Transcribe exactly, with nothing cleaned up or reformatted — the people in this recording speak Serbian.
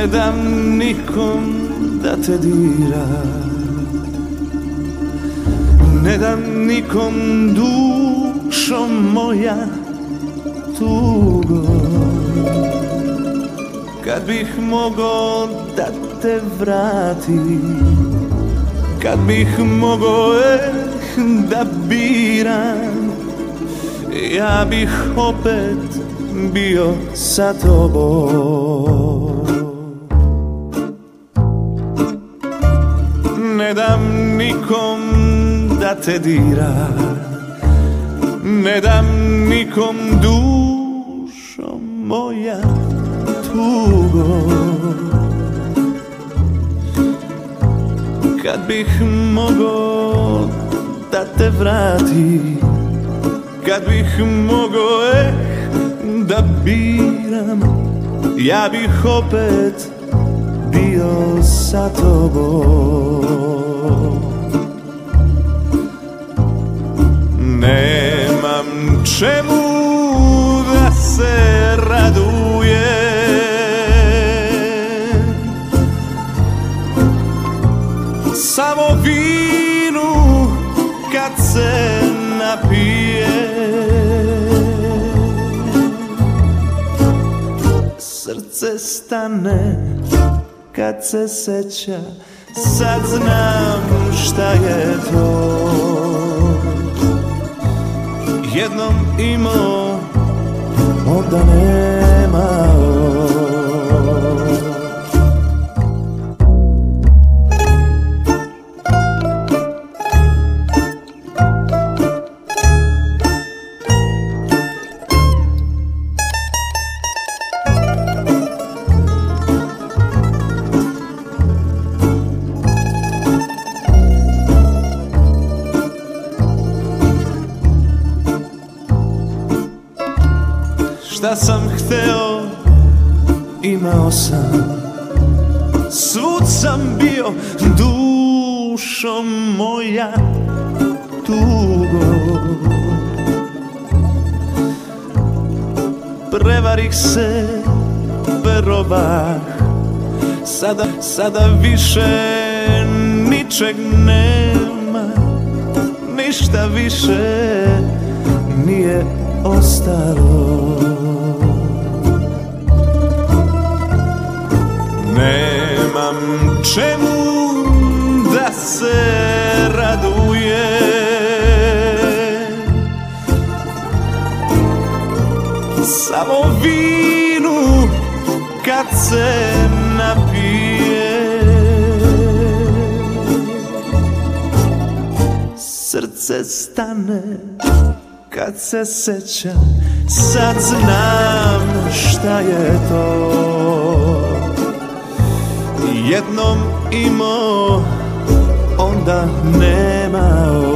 Ne dam nikom da te dira, ne dam nikom, dušo moja, tugo. Kad bih mogao da te vratim, kad bih mogao eh, da biram, ja bih opet bio sa tobom. Ne dam nikom da te dira, ne dam nikom, dušo moja, tugo. Kad bih mogao da te vratim, kad bih mogao eh, da biram, ja bih opet bio sa tobom. Nemam čemu da se radujem, samo vinu kad se napije. Srce stane kad se seća, sad znam šta je to. Jednom imao, onda nemao. Šta sam hteo, imao sam, svud sam bio, dušo moja, tugo. Prevarih se, verovah, sada, sada više ničeg nema, ništa više nije ostalo. Nemam čemu da se radujem, samo vinu kad se napije. Srce stane kad se seća, sad znam šta je to. Jednom imao, onda nemao.